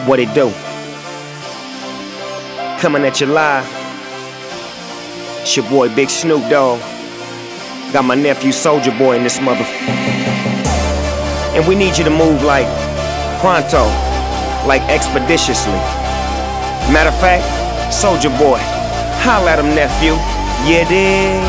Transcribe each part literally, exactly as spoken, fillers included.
What it do? Coming at you live. It's your boy Big Snoop Dogg. Got my nephew Soulja Boy in this mother. And we need you to move like pronto, like expeditiously. Matter of fact, Soulja Boy, holla at him, nephew. Yeah, dig.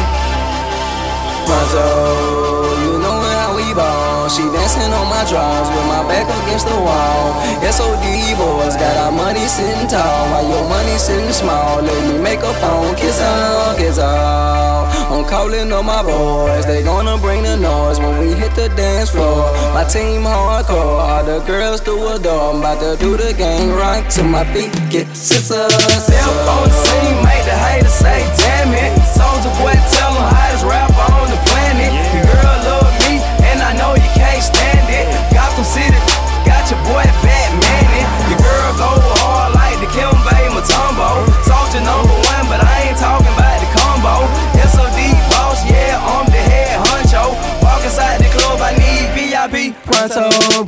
Pronto, you know how we ball. She dancing on my drawers with my back against the wall. S O D boys got our money sitting tall, while your money sitting small. Let me make a phone, kiss her, kiss her. I'm calling on my boys, they gonna bring the noise when we hit the dance floor. My team hardcore, all the girls do adore. I'm about to do the gang right to my feet, get scissors. Step on the scene, make the haters say, damn it. Soulja Boy, tell them hottest rapper on the planet. Your girl love me, and I know you can't stand it. Gotham City, got your boy Batman it. Your girl go hard like the Kimbe Mutombo. Soulja number one, but I ain't talking about the combo. S O D boss, yeah, I'm the head honcho. Walk inside the club, I need V I P. Pronto,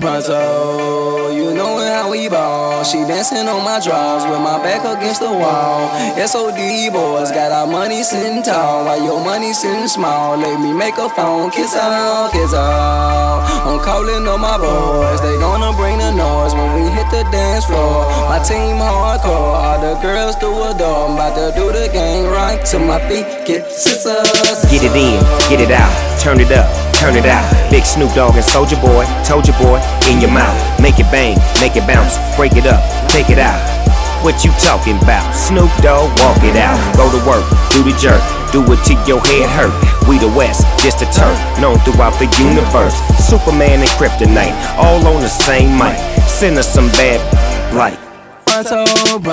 pronto, you know how we ball. She dancing on my drawers with my back against the wall. S O D boys got our money sitting tall, while your money sitting small. Let me make a phone, kiss her, kiss her. I'm calling on my boys, they gonna bring the noise when we hit the dance floor. My team hardcore, all the girls do adore. I'm about to do the gang right to my feet, get scissors. Get it in, get it out, turn it up, turn it out. Big Snoop Dogg and Soulja Boy, told your boy, in your mouth. Make it bang, make it bounce, break it up, take it out. What you talking about? Snoop Dogg, walk it out. Go to work, do the jerk, do it till your head hurt. We the West, just a turf, known throughout the universe. Superman and Kryptonite, all on the same mic. Send us some bad like. Pronto,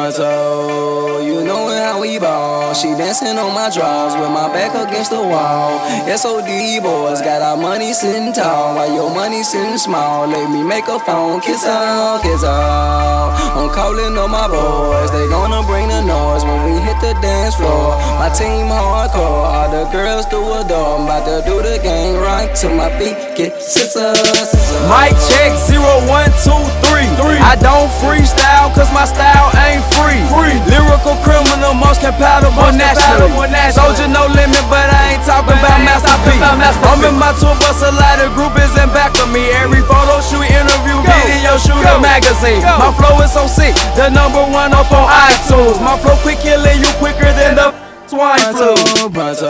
pronto, you know how we ball. She dancing on my drawers with my back against the wall. S O D boys got our money sitting tall, while your money sitting small. Let me make a phone, kiss her, kiss her. I'm calling on my boys, they gonna bring the noise when we hit the dance floor. My team hardcore, all the girls do adore. I'm about to do the gang right to my feet, get scissors. Mic check, zero, one, two, three. I don't freestyle cause my style ain't free. free. Lyrical criminal, most compatible nationally. Soulja no limit, but I ain't talking about Master P. I'm in my tour bus, a lot of group is in back of me. Every photo shoot, interview, video shoot, a magazine. My flow is so sick, the number one up on iTunes. My flow quick killing you quicker than the swine flu. Pronto,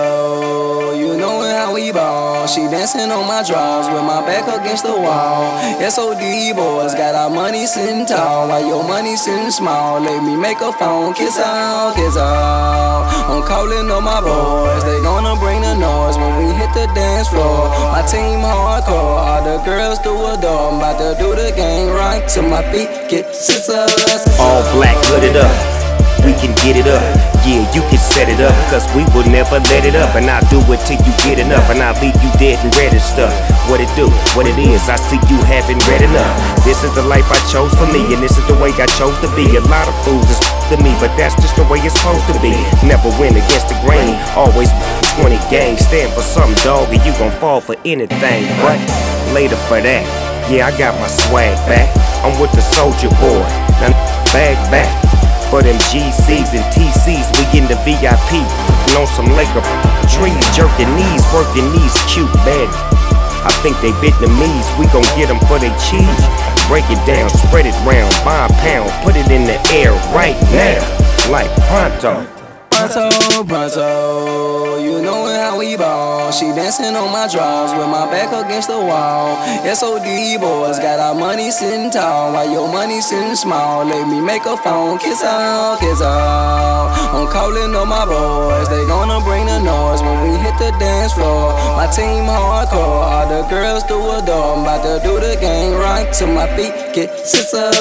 pronto, you know how we ball. She dancing on my drawers with my back against the wall. S O D boys got our money sitting tall, while your money sitting small. Let me make a phone, kiss her, kiss her. I'm calling on my boys, they gonna bring the noise when we hit the dance floor. My team hardcore, all the girls do adore. I'm about to do the gang right to my feet, get scissors. All black, hooded up, we can get it up. Yeah, you can set it up, cause we will never let it up. And I'll do it till you get enough, and I'll leave you dead and read and stuff. What it do, what it is, I see you haven't read enough. This is the life I chose for me, and this is the way I chose to be. A lot of fools is to me, but that's just the way it's supposed to be. Never win against the grain, always twenty gang. Stand for something, dog, and you gon' fall for anything. But later for that, yeah, I got my swag back. I'm with the Soulja Boy, now bag back. For them G Cs and T Cs, we in the V I P. And on some Laker trees, jerking knees, working these cute bad. I think they Vietnamese, we gon' get them for their cheese. Break it down, spread it round, buy a pound, put it in the air right now, like pronto. Pronto, pronto, you know how we ball. She dancing on my drawers with my back against the wall. S O D boys got our money sitting tall, while your money sitting small. Let me make a phone, kiss her, kiss her. I'm calling on my boys, they gonna bring the noise when we hit the dance floor. My team hardcore, all the girls do adore. I'm about to do the gang right to my feet, get scissors.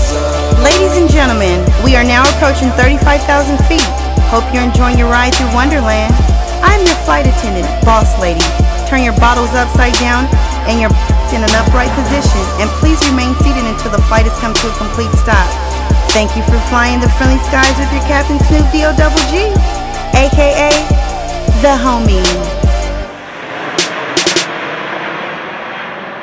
Ladies and gentlemen, we are now approaching thirty-five thousand feet. Hope you're enjoying your ride through Wonderland. I'm your flight attendant, Boss Lady. Turn your bottles upside down and your in an upright position, and please remain seated until the flight has come to a complete stop. Thank you for flying the friendly skies with your Captain Snoop D O Double G, aka the homie.